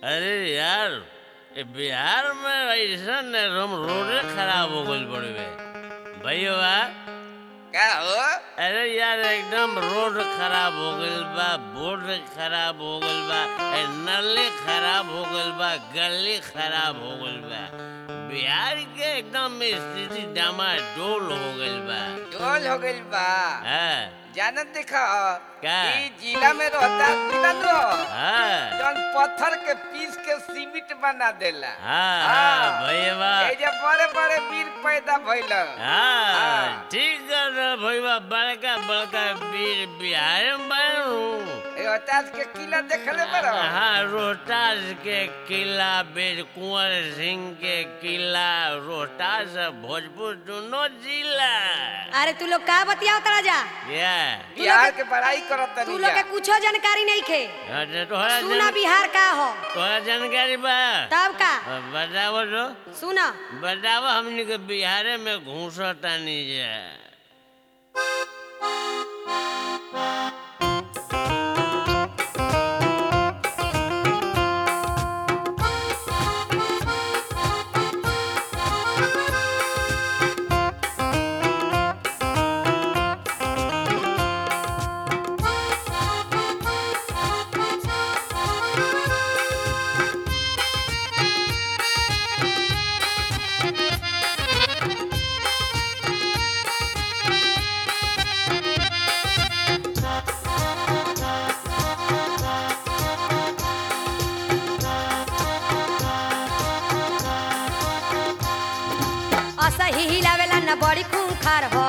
अरे यार ये बिहार में ऐसा रोड खराब हो गई बड़ी भैया क्या हो? अरे यार एकदम रोड खराब हो गइल बा, बोर्ड खराब हो गइल बा, नली खराब हो गइल बा, गली खराब हो गइल बा। बिहार के एकदम स्थिति डामाडोल हो गइल बा। डोल हो गइल बा। हाँ जानत देखा क्या? ई जिला में रहता जिला नो हाँ जौन पत्थर के पीस के सीमेंट बना देला। हाँ भैया ए जे बड़े बड़े वीर पैदा भइल। हाँ ठीक है भैया, बड़का बड़का वीर बिहार में बनू। ए रोहतास के किला देखले बरो? हाँ रोहतास के किला, बीर कुंवर सिंह के किला, रोहतास भोजपुर दोनों जिला। अरे तू लोग का बतियाओ तरा जा? बिहार के बड़ाई करत तू लोग के कुछो जानकारी नहीं खे। सुना बिहार का हो? तोहरा जानकारी बा? तब का? बताओ तो। सुना बताओ हमनी के बिहार में घूसता नहीं जा। असही हिलावेला न बड़ी खूंखार हो,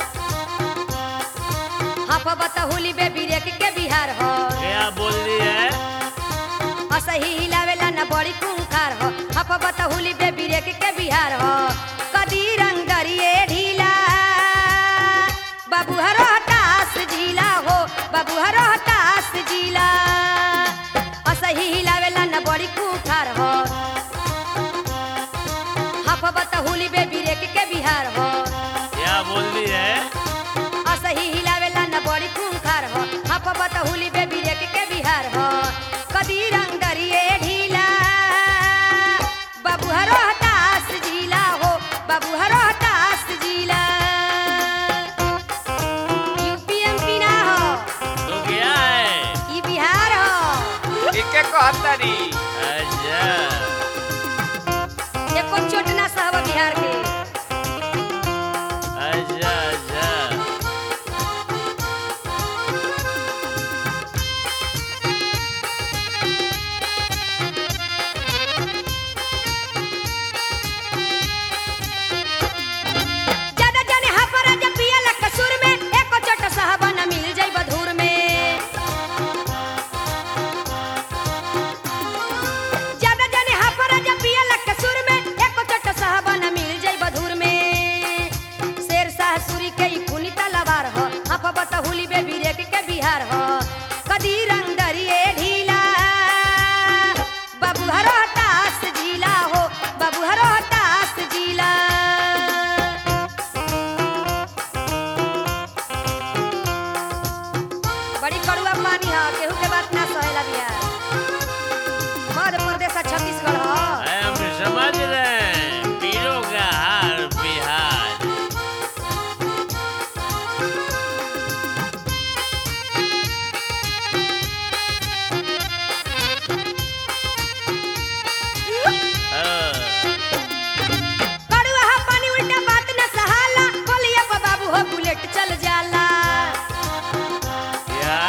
हफबत हुली बे बिरेक के बिहार हो। क्या बोल दी है? असही हिलावेला न बड़ी खूंखार हो, हफबत हुली बे बिरेक के बिहार हो। कदी रंग दरिए ढीला बाबू हरोहतास जिला हो, बाबू हरोहतास जिला। असही हिलावेला न बड़ी खूंखार हो, हफबत हुली बे बिरेक के बिहार हो। क्या बोल दी है? असही हिलावेला न बड़ी खूंखार हो, हफबत हुली बे बिरेक के बिहार हो। कदी रंग दरिए ढीला बाबू हरोहतास जिला हो, बाबू हरोहतास जिला। यूपीएमपी ना हो, तो क्या है? ई बिहार हो। एके कहतरी अच्छा एको चोट ना सहब बिहार के। अच्छा अच्छा ज्यादा जाने हफरा जब पियला कसूर में, एको चोट सहब न मिल जाई बधूर में। ज्यादा जाने हफरा जब पियला कसूर में, एको चोट सहब न मिल जाई बधूर में। शेर शाह सूरी के ई खूनी तलवार हो, हफबत हुली बे बिरेक के बिहार हो। कदी रंग दरिए ढीला बाबू हरोहतास जिला हो, बाबू हरोहतास जिला। बड़ी कड़ुआ पानी है, केहू के बात ना सहेला बिहार। मध्य प्रदेश और छत्तीसगढ़ हो। हम समझ रहे हैं पीरों का हार बिहार। हाँ, कड़ुआ हा पानी उल्टा बात न सहाला, बोलिया पर बाबू हो बुलेट चल जाला। क्या?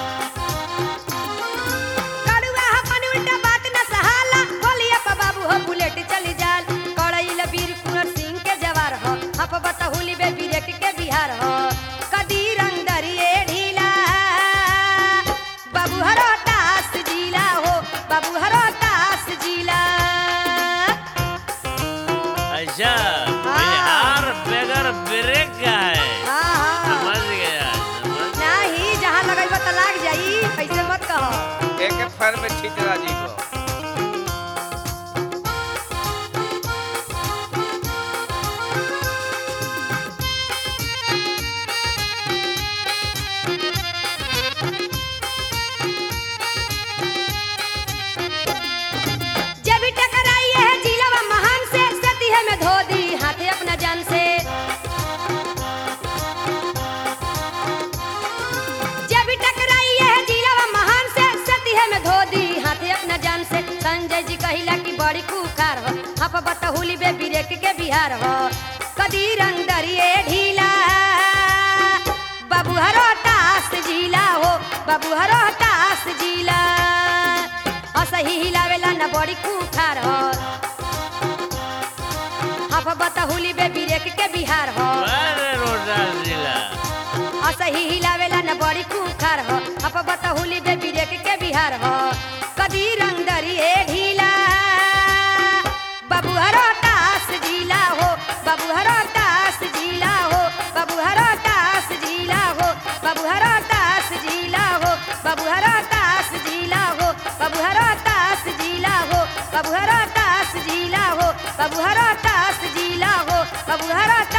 कड़ुआ हा पानी उल्टा बात न सहाला, बोलिया पर बाबू हो बुलेट चल जाल। कड़ैल वीर कुंवर सिंह के जवार हो, हफबत हुली बे बिरेक के बिहार हो। कदी रंग दरिए ढीला बाबू हरोहतास जिला हो, बाबू हरोहतास जिला। अच्छा बिहार बगैर ब्रेक का है। हाँ हाँ समझ गया समझ। नहीं, जहाँ लगेबा त लाग जाई, ऐसे मत कहो। एके फर में छितरा जी को। संजय जी कहिला कि बड़ी खूखार हो हप बतहुली बे बिरेक के बिहार हो कदी रंग दरिए ढीला बाबू हरो तास जिला हो बाबू हरो तास जिला असही हिलावेला न बड़ी खूखार हो हप बतहुली बे बिरेक के बिहार हो अरे रोहतास जिला असही हिलावेला न बड़ी खूखार हो हप बतहुली बे बिरेक के बिहार हो कदी रंग दरिए ढीला बाबू हरो तास जिला हो बाबू हरो तास जिला हो बाबू हरो तास जिला हो बाबू हरो तास जिला हो बाबू हरो तास जिला हो बाबू हरो तास जिला हो बाबू हरो तास जिला हो बाबू हरो तास जिला हो बाबू हरो